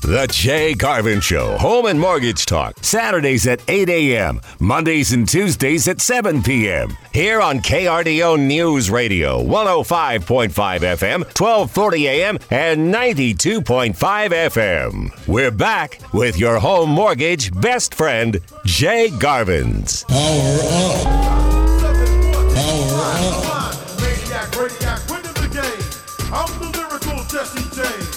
The Jay Garvin Show, Home and Mortgage Talk, Saturdays at 8 a.m., Mondays and Tuesdays at 7 p.m. Here on KRDO News Radio, 105.5 FM, 1240 a.m., and 92.5 FM. We're back with your home mortgage best friend, Jay Garvins. Power up. Power up. Radiac, winning the game. I'm the lyrical Jesse James.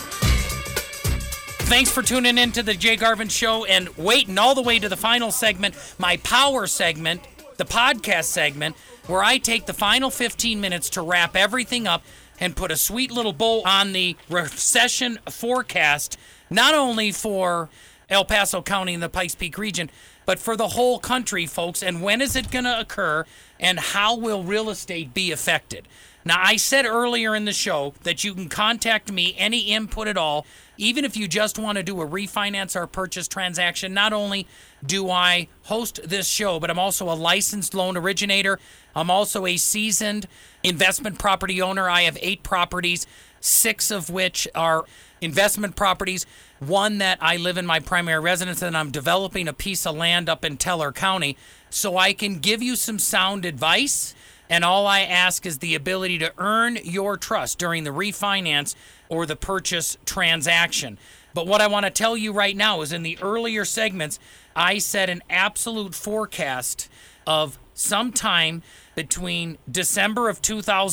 Thanks for tuning in to the Jay Garvin Show and waiting all the way to the final segment, my power segment, the podcast segment, where I take the final 15 minutes to wrap everything up and put a sweet little bow on the recession forecast, not only for El Paso County and the Pikes Peak region, but for the whole country, folks. And when is it going to occur, and how will real estate be affected? Now, I said earlier in the show that you can contact me, any input at all, even if you just want to do a refinance or purchase transaction. Not only do I host this show, but I'm also a licensed loan originator. I'm also a seasoned investment property owner. I have 8 properties, 6 of which are investment properties, 1 that I live in my primary residence, and I'm developing a piece of land up in Teller County. So I can give you some sound advice. And all I ask is the ability to earn your trust during the refinance or the purchase transaction. But what I want to tell you right now is in the earlier segments, I set an absolute forecast of sometime between December of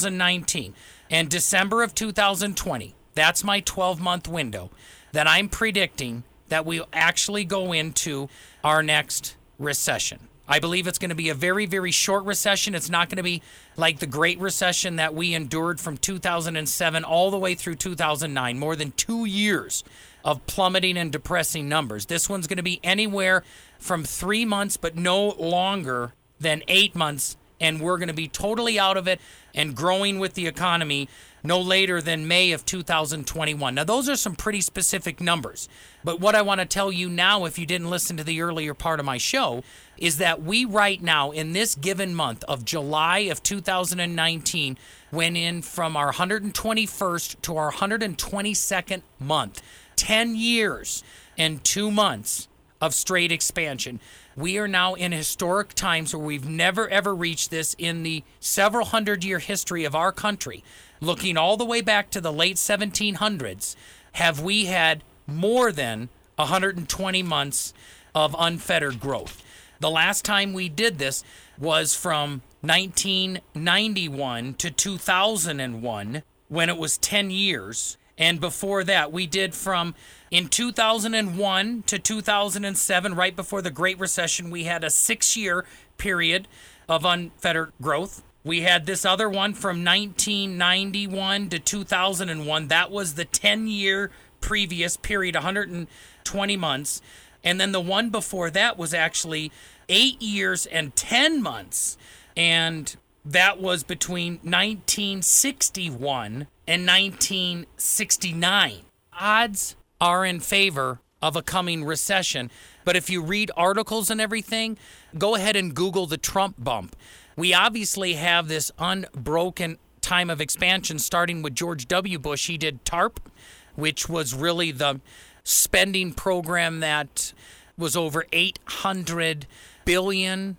2019 and December of 2020. That's my 12-month window that I'm predicting that we'll actually go into our next recession. I believe it's going to be a very, very short recession. It's not going to be like the Great Recession that we endured from 2007 all the way through 2009, more than 2 years of plummeting and depressing numbers. This one's going to be anywhere from 3 months, but no longer than 8 months, and we're going to be totally out of it and growing with the economy no later than May of 2021. Now, those are some pretty specific numbers. But what I want to tell you now, if you didn't listen to the earlier part of my show, is that we right now, in this given month of July of 2019, went in from our 121st to our 122nd month. 10 years and 2 months of straight expansion. We are now in historic times where we've never, ever reached this in the several hundred-year history of our country. Looking all the way back to the late 1700s, have we had more than 120 months of unfettered growth. The last time we did this was from 1991 to 2001, when it was 10 years. And before that, we did from in 2001 to 2007, right before the Great Recession, we had a 6-year period of unfettered growth. We had this other one from 1991 to 2001. That was the 10-year previous period, 120 months. And then the one before that was actually 8 years and 10 months. And that was between 1961 and 1969. Odds are in favor of a coming recession. But if you read articles and everything, go ahead and Google the Trump bump. We obviously have this unbroken time of expansion, starting with George W. Bush. He did TARP, which was really the spending program that was over $800 billion.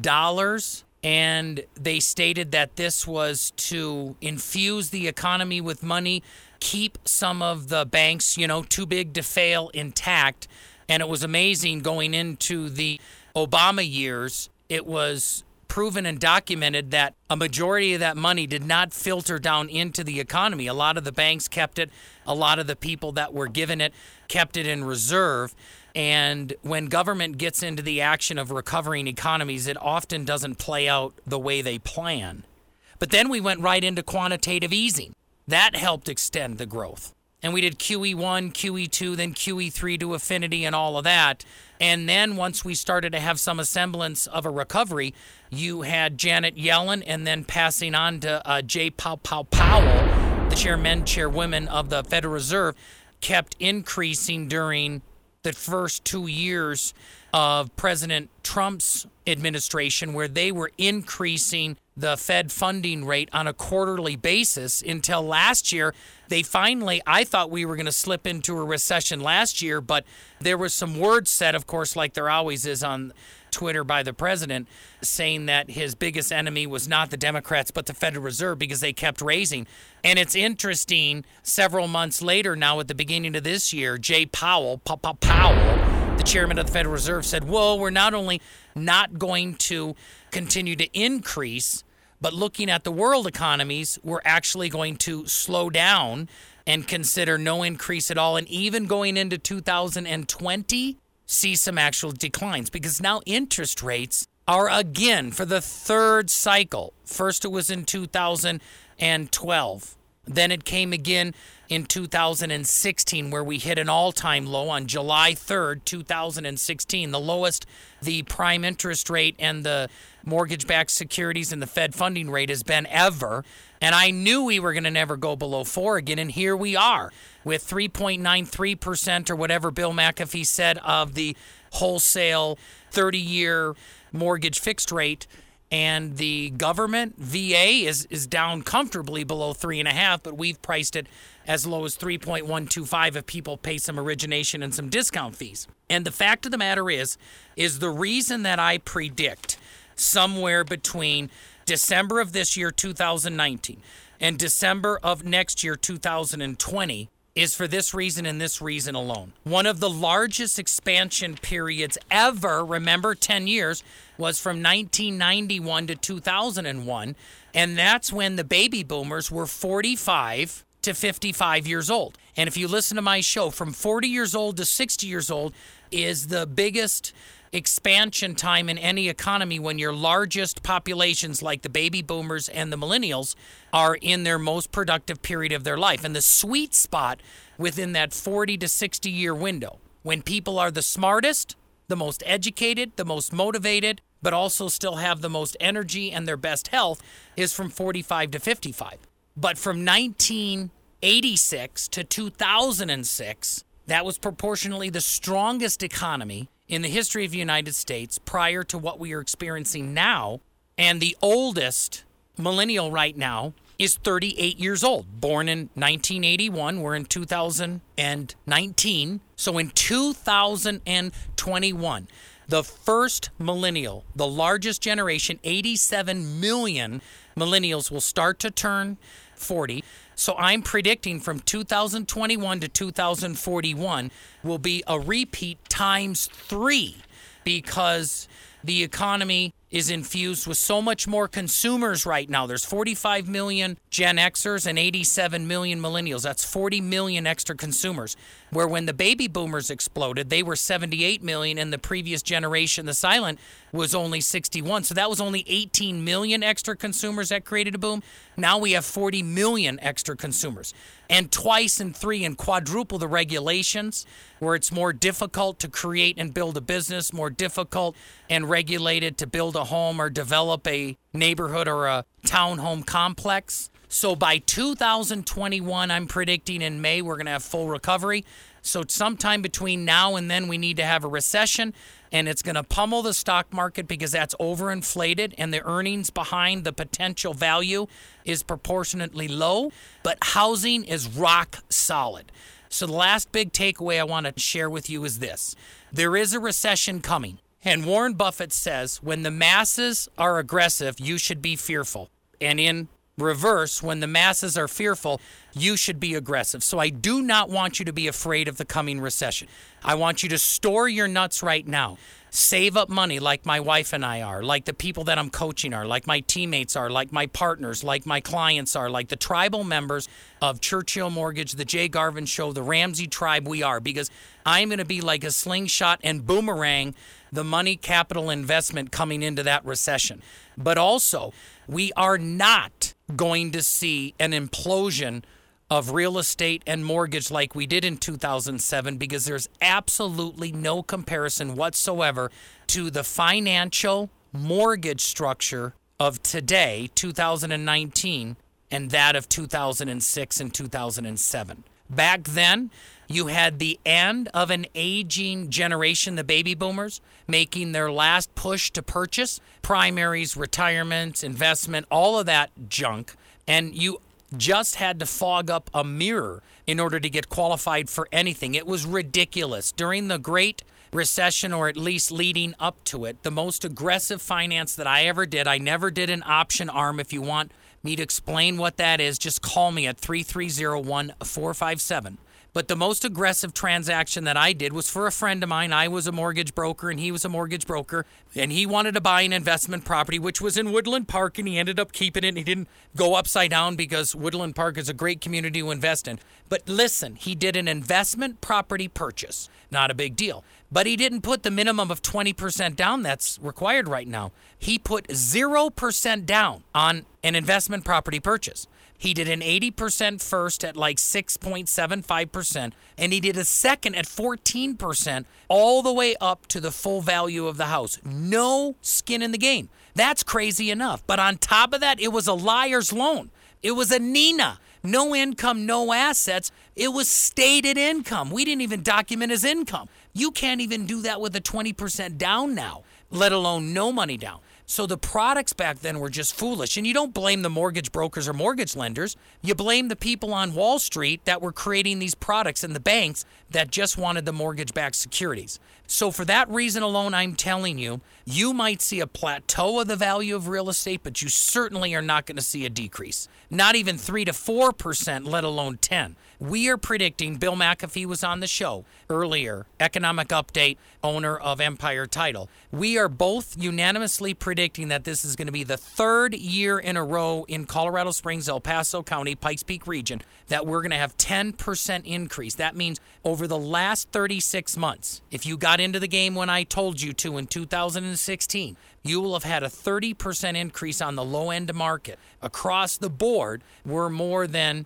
And they stated that this was to infuse the economy with money, keep some of the banks, too big to fail, intact. And it was amazing going into the Obama years. It was proven and documented that a majority of that money did not filter down into the economy. A lot of the banks kept it. A lot of the people that were given it kept it in reserve. And when government gets into the action of recovering economies, it often doesn't play out the way they plan. But then we went right into quantitative easing. That helped extend the growth. And we did QE1, QE2, then QE3 to Affinity and all of that. And then once we started to have some semblance of a recovery, you had Janet Yellen, and then passing on to Jay Powell, the chairwoman of the Federal Reserve, kept increasing during the first 2 years of President Trump's administration, where they were increasing the Fed funding rate on a quarterly basis until last year. They finally, I thought we were going to slip into a recession last year, but there was some words said, of course, like there always is on Twitter by the president, saying that his biggest enemy was not the Democrats but the Federal Reserve because they kept raising. And it's interesting, several months later now at the beginning of this year, Jay Powell, the chairman of the Federal Reserve, said, well, we're not only not going to continue to increase, but looking at the world economies, we're actually going to slow down and consider no increase at all. And even going into 2020, see some actual declines because now interest rates are again for the third cycle. First it was in 2012. Then it came again in 2016 where we hit an all-time low on July 3rd, 2016, the lowest the prime interest rate and the mortgage-backed securities and the Fed funding rate has been ever. And I knew we were going to never go below 4 again, and here we are with 3.93% or whatever Bill McAfee said of the wholesale 30-year mortgage fixed rate. And the government, VA, is down comfortably below 3.5, but we've priced it as low as 3.125 if people pay some origination and some discount fees. And the fact of the matter is the reason that I predict somewhere between December of this year, 2019, and December of next year, 2020, is for this reason and this reason alone. One of the largest expansion periods ever, remember 10 years, was from 1991 to 2001, and that's when the baby boomers were 45 to 55 years old. And if you listen to my show, from 40 years old to 60 years old is the biggest expansion time in any economy when your largest populations like the baby boomers and the millennials are in their most productive period of their life. And the sweet spot within that 40 to 60 year window, when people are the smartest, the most educated, the most motivated, but also still have the most energy and their best health, is from 45 to 55. But from 1986 to 2006, that was proportionally the strongest economy in the history of the United States prior to what we are experiencing now. And the oldest millennial right now is 38 years old, born in 1981. We're in 2019. So in 2021, the first millennial, the largest generation, 87 million millennials will start to turn 40. So I'm predicting from 2021 to 2041 will be a repeat times 3 because the economy is infused with so much more consumers right now. There's 45 million Gen Xers and 87 million millennials. That's 40 million extra consumers. Where when the baby boomers exploded, they were 78 million, and the previous generation, the silent, was only 61. So that was only 18 million extra consumers that created a boom. Now we have 40 million extra consumers. And twice and 3 and quadruple the regulations, where it's more difficult to create and build a business, more difficult and regulated to build a home or develop a neighborhood or a townhome complex. So by 2021, I'm predicting in May, we're going to have full recovery. So sometime between now and then, we need to have a recession, and it's going to pummel the stock market because that's overinflated and the earnings behind the potential value is proportionately low. But housing is rock solid. So the last big takeaway I want to share with you is this. There is a recession coming. And Warren Buffett says, when the masses are aggressive, you should be fearful. And in reverse, when the masses are fearful, you should be aggressive. So I do not want you to be afraid of the coming recession. I want you to store your nuts right now. Save up money like my wife and I are, like the people that I'm coaching are, like my teammates are, like my partners, like my clients are, like the tribal members of Churchill Mortgage, the Jay Garvin Show, the Ramsey Tribe we are, because I'm going to be like a slingshot and boomerang the money capital investment coming into that recession. But also, we are not going to see an implosion of real estate and mortgage like we did in 2007 because there's absolutely no comparison whatsoever to the financial mortgage structure of today, 2019, and that of 2006 and 2007. Back then, you had the end of an aging generation, the baby boomers, making their last push to purchase primaries, retirements, investment, all of that junk. And you just had to fog up a mirror in order to get qualified for anything. It was ridiculous. During the Great Recession, or at least leading up to it, the most aggressive finance that I ever did, I never did an option arm. If you want me to explain what that is, just call me at 330-1457. But the most aggressive transaction that I did was for a friend of mine. I was a mortgage broker and he was a mortgage broker, and he wanted to buy an investment property, which was in Woodland Park, and he ended up keeping it, and he didn't go upside down because Woodland Park is a great community to invest in. But listen, he did an investment property purchase. Not a big deal. But he didn't put the minimum of 20% down that's required right now. He put 0% down on an investment property purchase. He did an 80% first at like 6.75%, and he did a second at 14%, all the way up to the full value of the house. No skin in the game. That's crazy enough. But on top of that, it was a liar's loan. It was a NINA. No income, no assets. It was stated income. We didn't even document his income. You can't even do that with a 20% down now, let alone no money down. So the products back then were just foolish. And you don't blame the mortgage brokers or mortgage lenders. You blame the people on Wall Street that were creating these products and the banks that just wanted the mortgage-backed securities. So for that reason alone, I'm telling you, you might see a plateau of the value of real estate, but you certainly are not going to see a decrease. Not even 3 to 4%, let alone 10. We are predicting, Bill McAfee was on the show earlier, economic update, owner of Empire Title. We are both unanimously predicting that this is going to be the third year in a row in Colorado Springs, El Paso County, Pikes Peak region, that we're going to have 10% increase. That means over the last 36 months, if you got into the game when I told you to in 2016, you will have had a 30% increase on the low-end market. Across the board, we're more than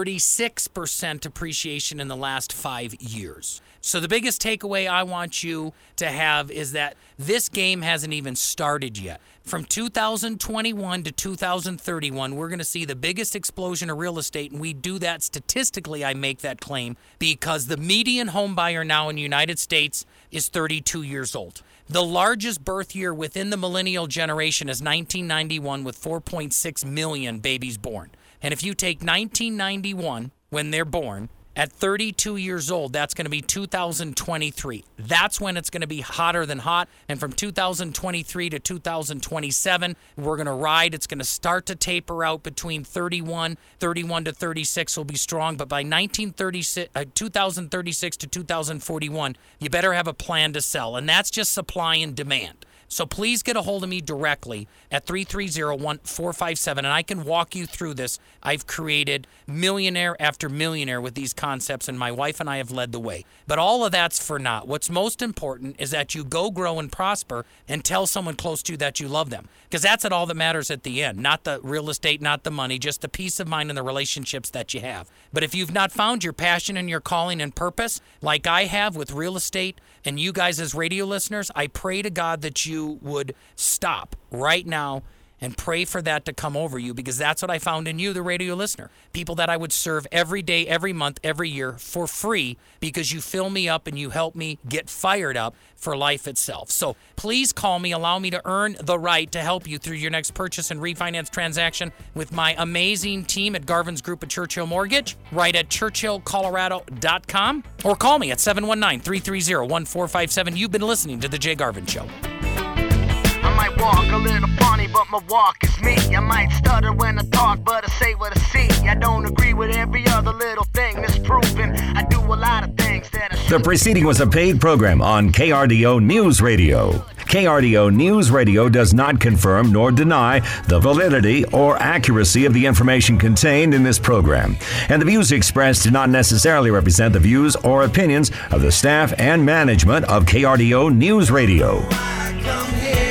36% appreciation in the last 5 years. So the biggest takeaway I want you to have is that this game hasn't even started yet. From 2021 to 2031, we're going to see the biggest explosion of real estate, and we do that statistically. I make that claim because the median home buyer now in the United States is 32 years old. The largest birth year within the millennial generation is 1991 with 4.6 million babies born. And if you take 1991 when they're born, at 32 years old, that's going to be 2023. That's when it's going to be hotter than hot. And from 2023 to 2027, we're going to ride. It's going to start to taper out between 31 to 36 will be strong. But by 2036 to 2041, you better have a plan to sell. And that's just supply and demand. So please get a hold of me directly at 330-1457, and I can walk you through this. I've created millionaire after millionaire with these concepts, and my wife and I have led the way. But all of that's for naught. What's most important is that you go, grow, and prosper, and tell someone close to you that you love them. Because that's all that matters at the end. Not the real estate, not the money, just the peace of mind and the relationships that you have. But if you've not found your passion and your calling and purpose, like I have with real estate, and you guys as radio listeners, I pray to God that you would stop right now and pray for that to come over you, because that's what I found in you, the radio listener. People that I would serve every day, every month, every year for free, because you fill me up and you help me get fired up for life itself. So please call me. Allow me to earn the right to help you through your next purchase and refinance transaction with my amazing team at Garvin's Group at Churchill Mortgage, right at churchillcolorado.com, or call me at 719-330-1457. You've been listening to The Jay Garvin Show. I might walk a little funny, but my walk is me. I might stutter when I talk, but I say what I see. I don't agree with every other little thing that's proven. I do a lot of things that I The preceding was a paid program on KRDO News Radio. KRDO News Radio does not confirm nor deny the validity or accuracy of the information contained in this program, and the views expressed do not necessarily represent the views or opinions of the staff and management of KRDO News Radio. come here.